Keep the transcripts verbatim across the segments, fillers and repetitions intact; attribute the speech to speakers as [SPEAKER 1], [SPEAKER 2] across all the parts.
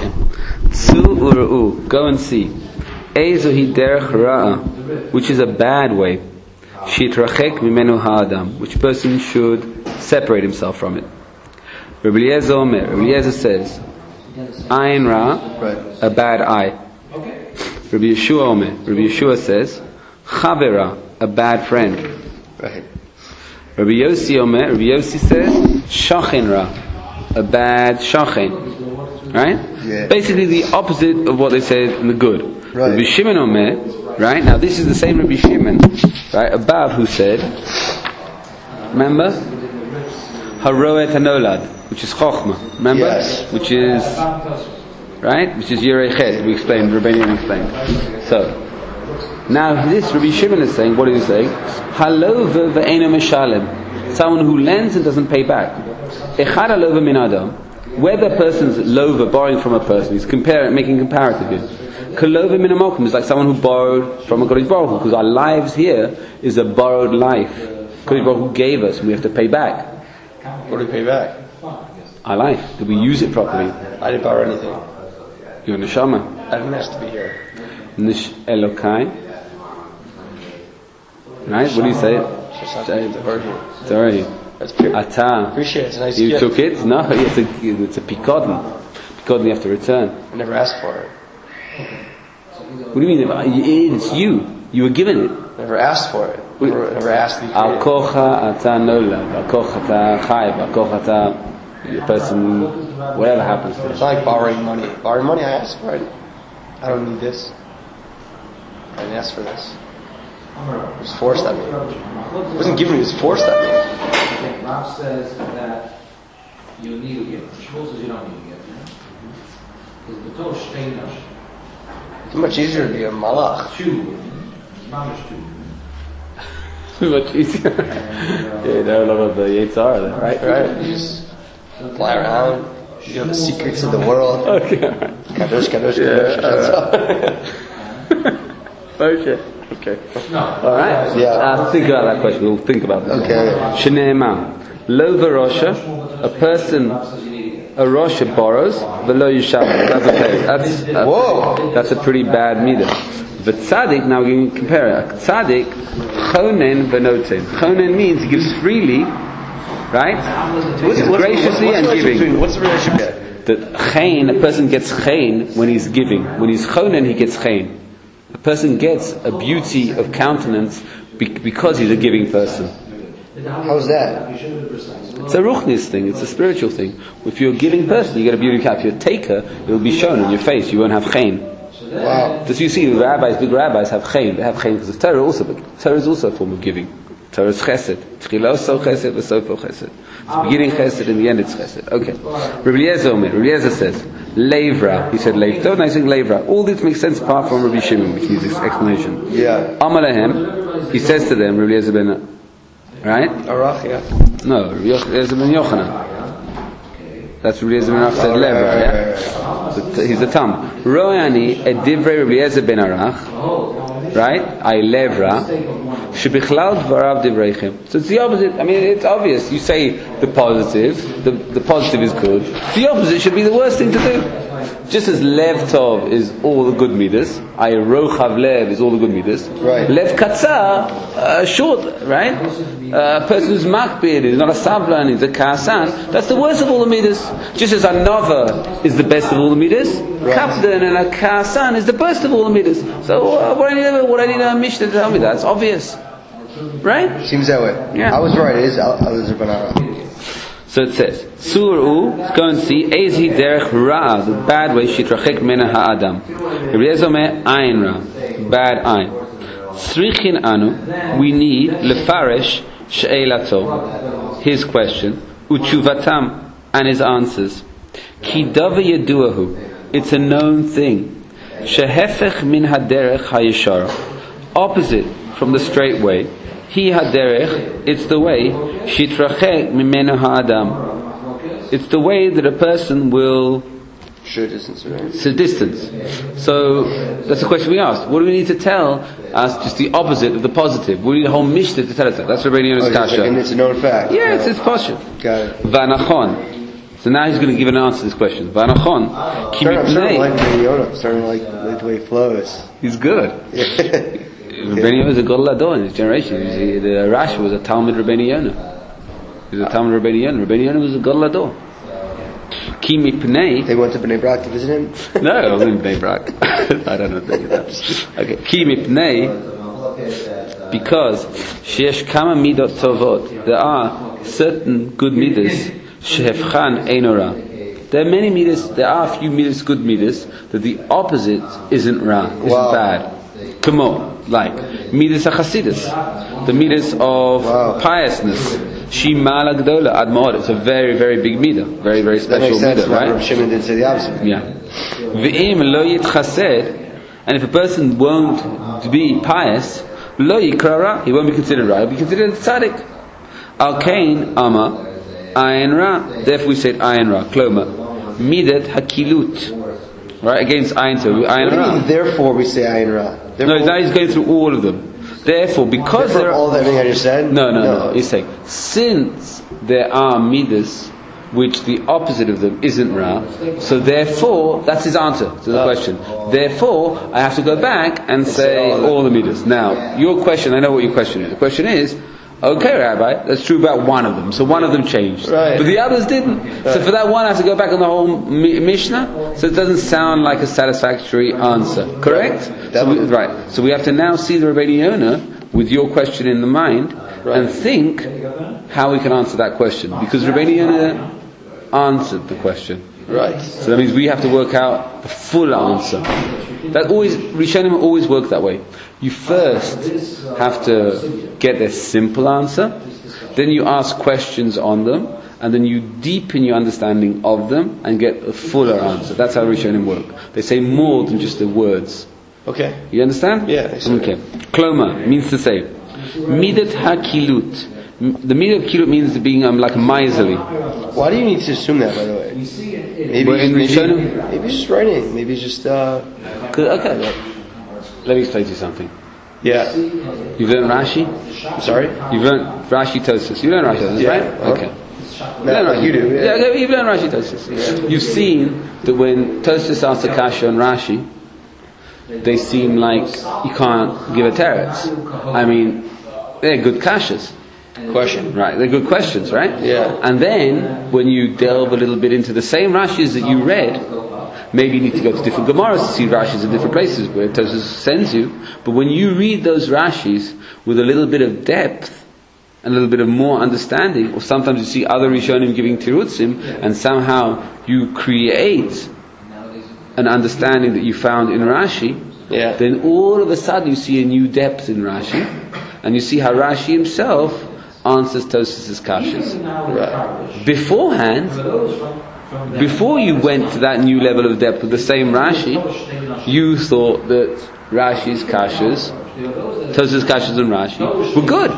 [SPEAKER 1] Okay. Tzu ur'u, go and see. Ezohi derech ra'a, which is a bad way. Shitrachek mimenu ha'adam, which person should separate himself from it. Rabbi Eliezer Omer, Rabbi Eliezer says, Ayin ra, a bad eye. Rabbi Yeshua Omer, Rabbi Yeshua says, Chavera, a bad friend.
[SPEAKER 2] Right.
[SPEAKER 1] Rabbi Yossi Omer, Rabbi Yossi says, Shachen ra, a bad shachen. Right?
[SPEAKER 2] Yeah.
[SPEAKER 1] Basically the opposite of what they said in the good.
[SPEAKER 2] Right.
[SPEAKER 1] Rabbi Shimon Omer, right? Now this is the same Rabbi Shimon, right, above, who said, remember? Haroet Hanolad, which is Chochmah. Remember?
[SPEAKER 2] Yes.
[SPEAKER 1] Which is, right? Which is Yirei Chet, we explained, Rabbanian explained. So, now this Rabbi Shimon is saying, what is he saying? Halova ve'ena meshalem. Someone who lends and doesn't pay back. Echad halova min adam. Whether a person's lova, borrowing from a person, he's comparing, making comparative here. Kalova min amokum is like someone who borrowed from a Kodesh Baruch Hu, because our lives here is a borrowed life. Kodesh Baruch Hu gave us, and we have to pay back.
[SPEAKER 2] What do we pay back?
[SPEAKER 1] Our life. Did we use it properly?
[SPEAKER 2] I didn't borrow anything.
[SPEAKER 1] You're neshama.
[SPEAKER 2] I didn't ask to be here.
[SPEAKER 1] Nish Elokai. Right? What do you say?
[SPEAKER 2] It's
[SPEAKER 1] It's already.
[SPEAKER 2] That's pure.
[SPEAKER 1] Ata.
[SPEAKER 2] Appreciate it. It's a nice
[SPEAKER 1] You
[SPEAKER 2] gift.
[SPEAKER 1] took it? No, it's a, it's a pikodin. Pikodin you have to return.
[SPEAKER 2] I never asked for it.
[SPEAKER 1] What do you mean? It's you. You were given it.
[SPEAKER 2] Never asked for it. Never, never asked to be
[SPEAKER 1] Al
[SPEAKER 2] created.
[SPEAKER 1] kocha ata nola, al kocha ata chayv, al kocha ata, the person, whatever happens to
[SPEAKER 2] It's
[SPEAKER 1] it.
[SPEAKER 2] not like borrowing money. Borrowing money, I asked for it. I don't need this. I didn't ask for this. It was forced at me. It wasn't given, it was forced at me.
[SPEAKER 3] Okay, Rav says that you need a gift. Shmuel says you don't need a gift. Because the Torah shteinash,
[SPEAKER 2] It's much easier to be a malach.
[SPEAKER 3] two, mamish two.
[SPEAKER 1] Too much easier. Yeah, there are a lot of the Yetzirah there, right?
[SPEAKER 2] Right? You just fly around. You know the secrets of the world.
[SPEAKER 1] Okay, alright.
[SPEAKER 2] Kadosh, kadosh,
[SPEAKER 1] Yeah,
[SPEAKER 2] kadosh. That's all.
[SPEAKER 1] Okay, okay.
[SPEAKER 3] No.
[SPEAKER 1] Alright?
[SPEAKER 2] Yeah.
[SPEAKER 1] Uh, think about that question, we'll think about it.
[SPEAKER 2] Okay.
[SPEAKER 1] Shneema. Lo v'rosha, a person, a rosha borrows, v'lo yisham. That's a pay. That's, that's,
[SPEAKER 2] Whoa.
[SPEAKER 1] that's a pretty bad midah. The tzaddik, now we're going to compare it. A tzaddik, chonen v'noten. Chonen means he gives freely, right?
[SPEAKER 2] What's,
[SPEAKER 1] He's
[SPEAKER 2] what's,
[SPEAKER 1] graciously
[SPEAKER 2] what's,
[SPEAKER 1] and
[SPEAKER 2] what's
[SPEAKER 1] giving.
[SPEAKER 2] Between, what's the relationship there?
[SPEAKER 1] The chain, a person gets chain when he's giving. When he's chonen, he gets chain. A person gets a beauty of countenance be- because he's a giving person.
[SPEAKER 2] How's that?
[SPEAKER 1] It's a ruchnis thing, it's a spiritual thing. If you're a giving person, you get a beauty of countenance. If you're a taker, it will be shown on your face, you won't have chain.
[SPEAKER 2] Wow.
[SPEAKER 1] Just you see, the rabbis, big rabbis have chayin. They have chayin because of Torah also. But Torah is also a form of giving. Torah is chesed. Tchila so chesed, v'sofo chesed. It's the beginning chesed, in the end it's chesed. Okay. Rabbi Eliezer Omer. Rabbi Eliezer says, Levra. He said Levra. And I think Levra. All this makes sense apart from Rabbi Shimon, which needs explanation.
[SPEAKER 2] Yeah.
[SPEAKER 1] Amalahem. He says to them, Rabbi Eliezer ben, right?
[SPEAKER 2] Arach, yeah.
[SPEAKER 1] No, Rabbi Eliezer ben Yochanan. That's Rabbi Eliezer ben Arach said
[SPEAKER 2] Oh, right,
[SPEAKER 1] Levra,
[SPEAKER 2] right,
[SPEAKER 1] yeah?
[SPEAKER 2] right, right.
[SPEAKER 1] So he's the Tam. Ro'ani et divrei Rabbi Eliezer ben Arach, right? I levra, shebichlal dvarav divreichem. So it's the opposite. I mean, it's obvious. You say the positive, the, the positive is good. The opposite should be the worst thing to do. Just as lev tov is all the good midas, I rochav lev is all the good midas.
[SPEAKER 2] Right.
[SPEAKER 1] Lev katzar, uh, short, right? Uh, a person who's makbid, is not a sablan, is a kaasan. That's the worst of all the midas. Just as a nova is the best of all the midas,
[SPEAKER 2] Right.
[SPEAKER 1] kapdan and a kaasan is the best of all the midas. So uh, what I need, what I need a mishnah to tell me that? It's obvious, right?
[SPEAKER 2] Seems that way.
[SPEAKER 1] Yeah.
[SPEAKER 2] I was right. It is Al- Eliezer ben Arach.
[SPEAKER 1] So it says, Sur'u, go and see, Ezi derech ra'a, the bad way, shitrachek mena ha'adam. Rabbi Eliezer Omer, ayin ra, bad ayin. Tzrichin anu, we need, lefaresh she'elato, his question, uchuvatam, and his answers. Ki dava yaduahu, it's a known thing. Shehefech min haderech hayeshara, opposite from the straight way. Hi haderech, it's the way, shitrachek mimenu ha'adam. It's the way that a person will
[SPEAKER 2] Should distance, right?
[SPEAKER 1] it's a distance. So that's the question we asked. What do we need to tell us? Just the opposite of the positive. We need a whole mishnah to tell us that. That's Rabbi Yonah's
[SPEAKER 2] Oh, you're
[SPEAKER 1] kasha.
[SPEAKER 2] thinking it's a known fact.
[SPEAKER 1] Yeah, it's it's posture.
[SPEAKER 2] Got it.
[SPEAKER 1] Vanachon. So now he's going to give an answer to this question. V'anachon, ki
[SPEAKER 2] I'm starting to
[SPEAKER 1] mipnei.
[SPEAKER 2] like Rabbeinu Yonah. I'm starting to like, like the way he flows.
[SPEAKER 1] He's good. Rabbeinu Yonah is a Gadol Ador in his generation. He was a, the Rashi was a Talmud Rabbeinu Yonah. He was a Talmud Rabbeinu Yonah. Rabbeinu Yonah was a Gadol Ador. Ki mipnei.
[SPEAKER 2] They went to Bnei Brak to visit him?
[SPEAKER 1] No, I was in Bnei Brak. I don't know if they did that. Okay. Ki mipnei. Because sheyesh kama midot tovot, there are certain good midas shehefchan einora. There are many midas. There are a few midas, good midas, that the opposite isn't ra, isn't
[SPEAKER 2] Wow.
[SPEAKER 1] bad. Kamo, like midas hachasidus, the midas of
[SPEAKER 2] Wow.
[SPEAKER 1] piousness. Shima lagdola admod. It's a very, very big midah, very, very
[SPEAKER 2] That makes
[SPEAKER 1] special
[SPEAKER 2] sense.
[SPEAKER 1] midah, right?
[SPEAKER 2] Rav Shimon didn't say the opposite.
[SPEAKER 1] Yeah. V'im lo yitchased, and if a person won't be pious, lo yikrara, he won't be considered right, he'll be considered tzaddik. Al kain ama ayin ra. Therefore we said ayin ra. Kloma midat hakilut. Right, against ayin so
[SPEAKER 2] What
[SPEAKER 1] ayin
[SPEAKER 2] do you
[SPEAKER 1] ra.
[SPEAKER 2] mean, therefore we say Ayin Ra?
[SPEAKER 1] No,
[SPEAKER 2] Therefore,
[SPEAKER 1] now he's going through all of them. Therefore, because
[SPEAKER 2] therefore
[SPEAKER 1] there
[SPEAKER 2] all of everything I just said?
[SPEAKER 1] no, no, no, He's saying since there are midas which the opposite of them isn't ra, so therefore that's his answer to the
[SPEAKER 2] Oh.
[SPEAKER 1] question. Therefore, I have to go back and say
[SPEAKER 2] all of
[SPEAKER 1] all the midas. Now, your question, I know what your question is. The question is, okay, Rabbi, that's true about one of them. So one of them changed,
[SPEAKER 2] Right.
[SPEAKER 1] but the others didn't. So for that one, I have to go back on the whole mi- Mishnah. So it doesn't sound like a satisfactory answer. Correct? So we, right. So we have to now see the Rabbeinu Yonah with your question in the mind and think how we can answer that question, because Rabbeinu Yonah answered the question.
[SPEAKER 2] Right.
[SPEAKER 1] So that means we have to work out the full answer. That always, Rishonim always work that way. You first have to get a simple answer, then you ask questions on them, and then you deepen your understanding of them and get a fuller answer. That's how Rishonim work. They say more than just the words.
[SPEAKER 2] Okay.
[SPEAKER 1] You understand?
[SPEAKER 2] Yeah, I see.
[SPEAKER 1] Okay. Kloma means to say, midat hakilut. The midat of kilut means being um, like miserly.
[SPEAKER 2] Why do you need to assume that, by the way? Maybe,
[SPEAKER 1] Well, in
[SPEAKER 2] maybe,
[SPEAKER 1] Rishonim-
[SPEAKER 2] maybe he's just writing. Maybe he's just, uh...
[SPEAKER 1] 'Cause- Okay, look. Let me explain to you something.
[SPEAKER 2] Yeah.
[SPEAKER 1] You've learned Rashi?
[SPEAKER 2] I'm sorry?
[SPEAKER 1] You've learned Rashi Tosfos. You learned Rashi Tosfos,
[SPEAKER 2] Yeah.
[SPEAKER 1] right?
[SPEAKER 2] Uh-huh.
[SPEAKER 1] Okay.
[SPEAKER 2] No,
[SPEAKER 1] Learn
[SPEAKER 2] like
[SPEAKER 1] Rashi.
[SPEAKER 2] you do. Yeah.
[SPEAKER 1] Yeah, okay, you've learned Rashi Tosfos. You've seen that when Tosfos asks a kasha on Rashi, they seem like you can't give a teretz. I mean, they're good kashas.
[SPEAKER 2] Question.
[SPEAKER 1] Right, they're good questions, right?
[SPEAKER 2] Yeah.
[SPEAKER 1] And then, when you delve a little bit into the same Rashis that you read, maybe you need to go to different Gemaras to see Rashis in different places where Tosfos sends you. But when you read those Rashis with a little bit of depth and a little bit of more understanding, or sometimes you see other Rishonim giving Tirutzim, and somehow you create an understanding that you found in Rashi,
[SPEAKER 2] Yeah.
[SPEAKER 1] then all of a sudden you see a new depth in Rashi, and you see how Rashi himself answers Tosfos' kashas.
[SPEAKER 2] Right.
[SPEAKER 1] Beforehand, before you went to that new level of depth with the same Rashi, you thought that Rashi's kashas, Tosfos' kashas and Rashi were good,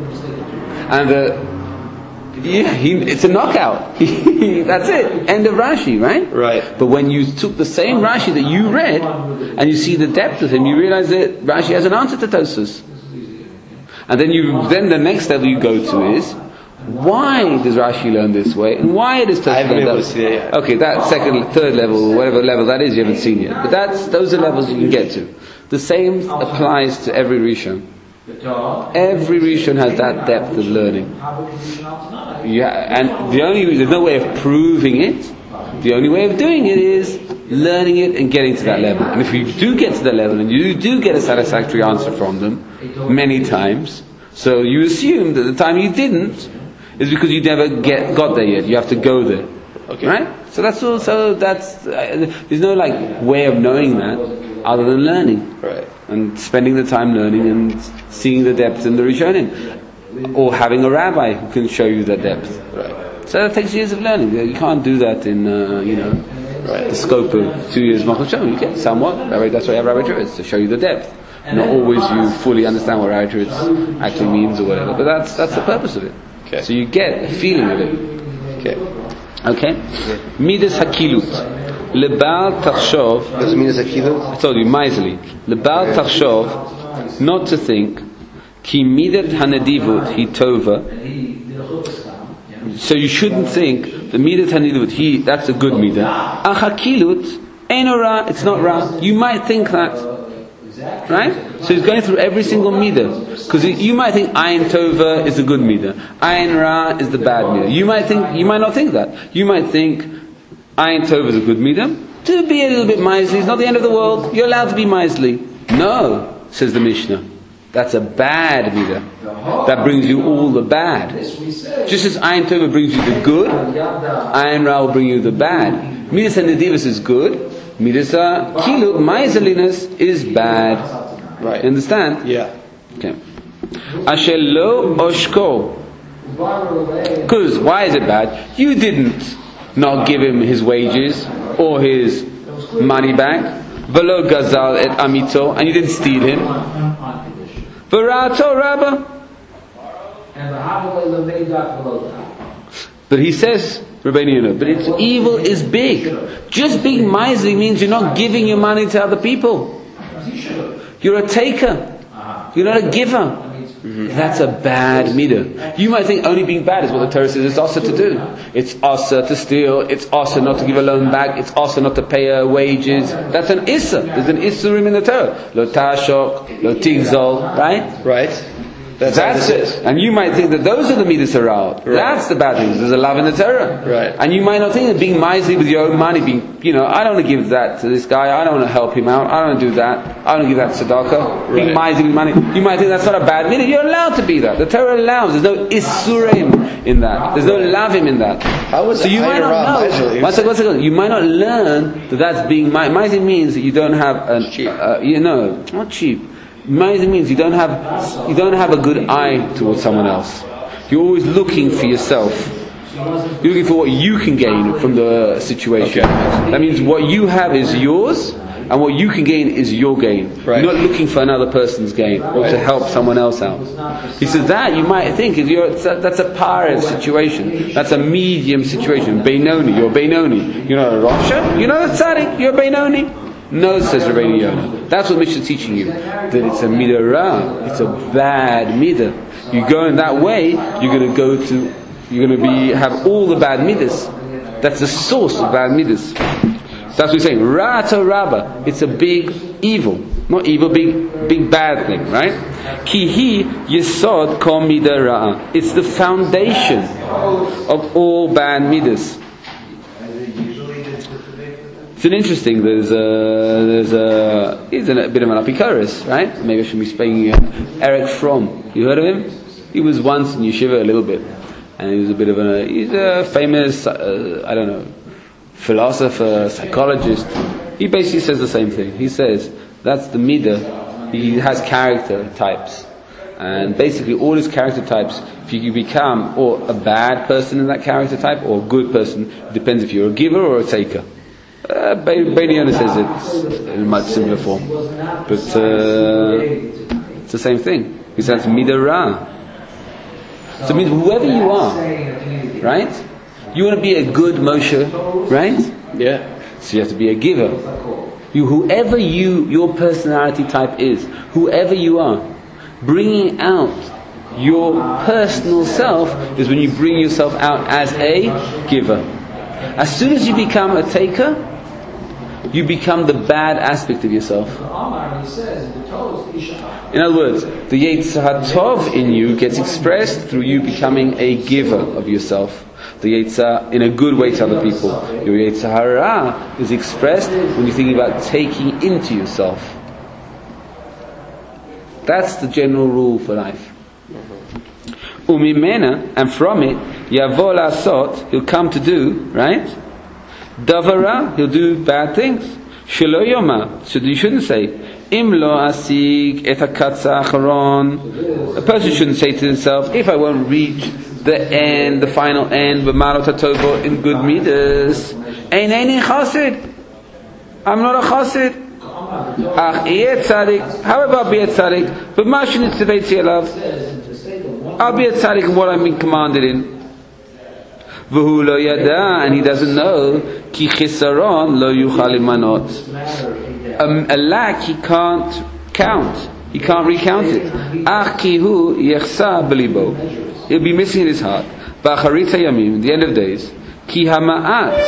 [SPEAKER 1] and uh, yeah, he, it's a knockout. That's it. End of Rashi, right?
[SPEAKER 2] Right.
[SPEAKER 1] But when you took the same Rashi that you read and you see the depth of him, you realize that Rashi has an answer to Tosfos. And then you, then the next level you go to is, why does Rashi learn this way, and why does Tosfos
[SPEAKER 2] I haven't
[SPEAKER 1] learn
[SPEAKER 2] been able
[SPEAKER 1] that?
[SPEAKER 2] to see that yet.
[SPEAKER 1] Okay, that second, third level, whatever level that is, you haven't seen yet. But that's those are levels you can get to. The same applies to every Rishon. Every Rishon has that depth of learning. Yeah, and the only there's no way of proving it. The only way of doing it is learning it and getting to that level. And if you do get to that level and you do get a satisfactory answer from them many times, so you assume that the time you didn't is because you never get got there yet. You have to go there,
[SPEAKER 2] Okay.
[SPEAKER 1] right? So that's also that's uh, there's no like way of knowing that other than learning
[SPEAKER 2] Right.
[SPEAKER 1] and spending the time learning and seeing the depth in the Rishonim, or having a rabbi who can show you that depth.
[SPEAKER 2] Right.
[SPEAKER 1] So that takes years of learning. You can't do that in uh, you know
[SPEAKER 2] Right.
[SPEAKER 1] the scope of two years Machal Shem. You get somewhat. Rabbi, that's why you have Rabbi Teretz, to show you the depth. Not always you fully understand what Rabbi Teretz actually means or whatever, but that's that's the purpose of it.
[SPEAKER 2] Okay.
[SPEAKER 1] So you get a feeling of it.
[SPEAKER 2] Okay.
[SPEAKER 1] Okay. Midas hakilut lebal tachshov.
[SPEAKER 2] Doesn't mean it's a kilo.
[SPEAKER 1] I told you, miserly. Lebal tachshov, not to think, ki midat hanedivut hi tova. So you shouldn't think the midah hanidut, he that's a good midah. Achakilut ain't ra, it's not ra. You might think that, right? So he's going through every single midah, because you might think ayin tova is a good midah, ayin ra is the bad midah. You might think, you might not think that. You might think ayin tova is a good midah. To be a little bit miserly is not the end of the world. You're allowed to be miserly. No, says the Mishnah. That's a bad midah. That brings you all the bad. Just as ayin tova brings you the good, ayin ra will bring you the bad. Midas and nedivus is good. Midas kilu, miserliness is bad.
[SPEAKER 2] Right.
[SPEAKER 1] You understand?
[SPEAKER 2] Yeah.
[SPEAKER 1] Okay. Asher lo oshko. Because why is it bad? You didn't not give him his wages or his money back. Velo gazal et amito, and you didn't steal him. V'ra'ato rabba. But he says, Rabbeinu Yonah, but its evil is big. Just being miserly means you're not giving your money to other people. You're a taker. You're not a giver. Mm-hmm. That's a bad midah. You might think only being bad is what the Torah says it's also to do. It's also to steal. It's also not to give a loan back. It's also not to pay her wages. That's an issa. There's an issurim in the Torah. Lo tashok, lo tigzol, right?
[SPEAKER 2] Right. That's,
[SPEAKER 1] That's it. And you might think that those are the midas haral. Right. That's the bad things. There's a love in the Torah.
[SPEAKER 2] Right.
[SPEAKER 1] And you might not think that being miserly with your own money, being, you know, I don't want to give that to this guy. I don't want to help him out. I don't want to do that. I don't want to give that to tzedakah. Right. Being miserly with money. You might think that's not a bad midah. You're allowed to be that. The Torah allows. There's no isurim in that. There's no lavim in that.
[SPEAKER 2] How was
[SPEAKER 1] so you might not know. One second, one second. You might not learn that that's being miserly. Miserly means that you don't have an,
[SPEAKER 2] cheap.
[SPEAKER 1] Uh, you know, not cheap. Miserly means you don't have you don't have a good eye towards someone else. You're always looking for yourself. You're looking for what you can gain from the situation. Okay. That means what you have is yours, and what you can gain is your gain.
[SPEAKER 2] Right.
[SPEAKER 1] You're not looking for another person's gain or
[SPEAKER 2] right.
[SPEAKER 1] to help someone else out. He says that you might think is you're, that's a parent situation. That's a medium situation. Beinoni, you're Beinoni. You're not a Rasha. You're not a tzaddik. You're Beinoni. No, says Rabbeinu Yonah. That's what Mishnah is teaching you. That it's a midah ra. It's a bad midah. You go in that way, you're going to go to, you're going to be have all the bad midas. That's the source of bad midas. That's what he's saying. Ra'ata rabba. It's a big evil, not evil, big, big bad thing, right? Kihi yesod kol midah ra. It's the foundation of all bad midas. It's an interesting. There's a there's a he's a bit of an apikoros, right? Maybe I should be speaking uh, Eric Fromm. You heard of him? He was once in yeshiva a little bit, and he was a bit of a he's a famous uh, I don't know philosopher, psychologist. He basically says the same thing. He says that's the midah. He has character types, and basically all his character types. If you become or a bad person in that character type or a good person, it depends if you're a giver or a taker. Uh, Rabbeinu Yonah says it in a much simpler form, but uh, it's the same thing. He says midah ra. So it means whoever you are, right? You want to be a good Moshe, right?
[SPEAKER 2] Yeah.
[SPEAKER 1] So you have to be a giver. You, whoever you, your personality type is, whoever you are, bringing out your personal self is when you bring yourself out as a giver. As soon as you become a taker, you become the bad aspect of yourself. In other words, the Yetzer HaTov in you gets expressed through you becoming a giver of yourself. The Yetzer in a good way to other people. Your Yetzer Hara is expressed when you're thinking about taking into yourself. That's the general rule for life. Umimena, and from it, Yavo Lasot, he'll come to do, right? Davara, he'll do bad things. Shelo Yoma, so you shouldn't say, Im lo asig et hakatza acharon. A person shouldn't say to himself, if I won't reach the end, the final end, b'malot hatovo in good midas, ein ein chassid. I'm not a chassid. Ach iyeh tzadik. However, I'll be a tzadik. But ma shenitzavei elav. I'll be a tzaddik in what I'm being commanded in. V'hu lo yada, and he doesn't know, ki chisaron lo yuchal limanot. Um, a lack he can't count. He can't recount it. Ach ki hu yechsa b'libo. He'll be missing in his heart. Ba'acharit hayamim, at the end of days, ki hama'at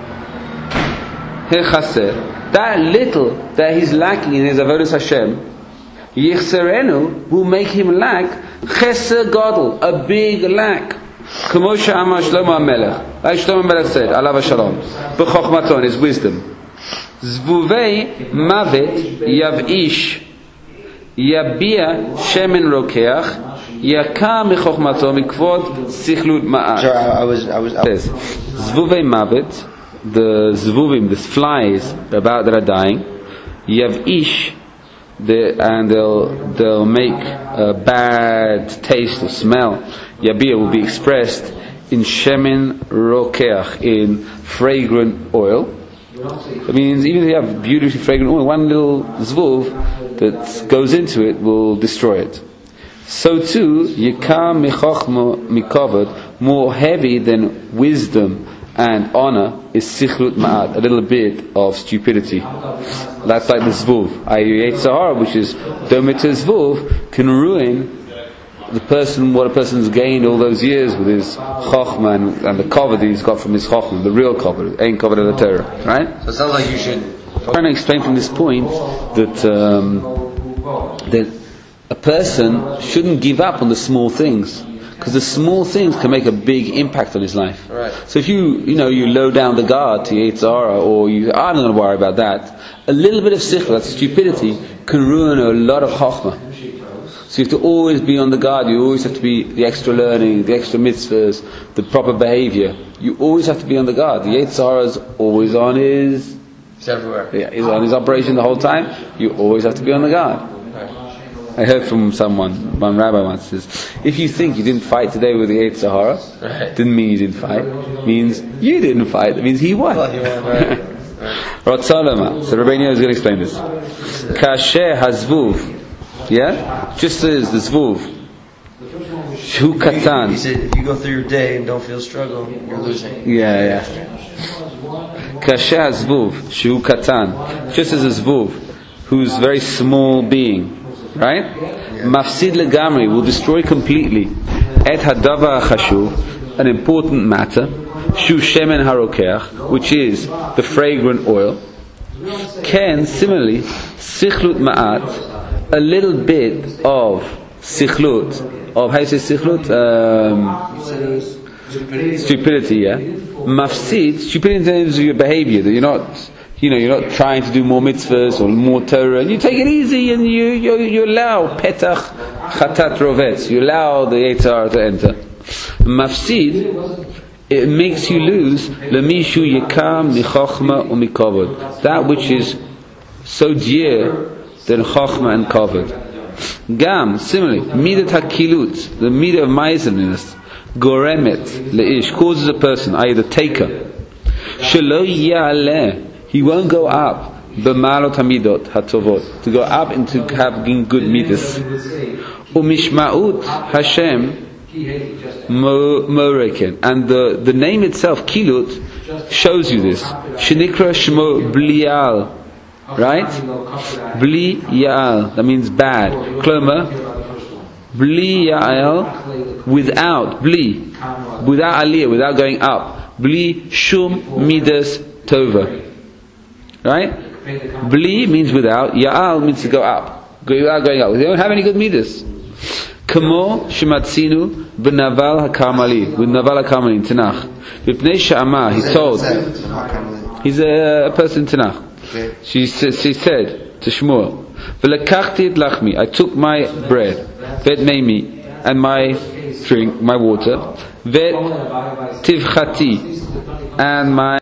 [SPEAKER 1] hechaser, that little that he's lacking in his avodas Hashem, yichserenu, will make him lack cheser gadol, a big lack. Kamo she'amar Shlomo HaMelech, like Shlomo HaMelech said, alav shalom, b'chokhmaton, his wisdom. Zvuvei mavet yav'ish yabia shemen rokeach yakar mechokhmato mikvod sichlut ma'at.
[SPEAKER 2] Sorry, I was, I was. I was
[SPEAKER 1] Zvuvei mavet, the zvuvim, the flies about that are dying, yav'ish, the, and they'll they'll make a bad taste or smell. Yabia will be expressed in shemen rokeach, in fragrant oil. It means even if you have beautifully fragrant oil, one little zvuv that goes into it will destroy it. So too, yikar mechochma mikavod, more heavy than wisdom and honor is sichlut ma'at, a little bit of stupidity. That's like the zvuv. Yetzer hara, which is dometer zvuv, can ruin the person, what a person's gained all those years with his chokhmah and, and the cover that he's got from his chokhmah, the real cover, ain't covered of the Torah, right?
[SPEAKER 2] So it sounds like you should.
[SPEAKER 1] I'm trying to explain from this point that um, that a person shouldn't give up on the small things, because the small things can make a big impact on his life.
[SPEAKER 2] Right.
[SPEAKER 1] So if you you know you low down the guard to Yetzer hara, or you I'm not going to worry about that, a little bit of sichla, that stupidity, can ruin a lot of chokhmah. So you have to always be on the guard. You always have to be the extra learning, the extra mitzvahs, the proper behavior. You always have to be on the guard. The Yetzer hara is always on his.
[SPEAKER 2] It's everywhere.
[SPEAKER 1] Yeah, he's on his operation the whole time. You always have to be on the guard.
[SPEAKER 2] Right.
[SPEAKER 1] I heard from someone, one rabbi once says, if you think you didn't fight today with the Yetzer hara,
[SPEAKER 2] Right.
[SPEAKER 1] didn't mean you didn't fight. It means you didn't fight. It means he won.
[SPEAKER 2] Well, he won, right. Right.
[SPEAKER 1] Ratzalama. So Rabbi Neo is going to explain this. Kasher hazvuv. Yeah? Just as the zvuv. Shu katan.
[SPEAKER 2] He said, if you go through your day and don't feel struggle, you're losing.
[SPEAKER 1] Yeah, yeah. Kasher hazvuv. Shu katan. Just as a zvuv, who's very small being. Right? Mafsid legamri, will destroy completely. Et hadavar chashuv, an important matter. Shu shemen harokeach, which is the fragrant oil. Ken, similarly, sichlut ma'at, a little bit of sichlut, of how you say sichlut? Um, stupidity, yeah. Mafsid, stupidity in terms of your behavior, that you're not, you know, you're not trying to do more mitzvahs or more Torah, and you take it easy and you you, you allow petach chatat rovetz, you allow the Yetzer hara to enter. Mafsid, it makes you lose lemishu yikam michochma umikavod, that which is so dear than chokhmah and kavod. Gam, similarly, midat hakilut, the midah of miserliness, goremet leish, causes a person, that is the taker, shelo ya'aleh, he won't go up, b'malot hamidot hatovot, to go up and to have good midas. Umishma'ut Hashem moreken, and the, the name itself, kilut, shows you this. Shenikra shmo blial, right? Bli ya'al, that means bad. Kloma, bli ya'al, without, bli, without aliyah, without going up. Bli shum midas tova. Right? Bli means without, ya'al means to go up. Without going up. They don't have any good midas. Kamo shematzinu b'naval hakarmali, with naval hakarmali in Tanakh. V'pnei she'amah, he told, he's a, a person in Tanakh.
[SPEAKER 2] Okay.
[SPEAKER 1] She, she said to Shmuel, "V'lekachti et lachmi, I took my bread, vet meimi, and my drink, my water, vet tivchati, and my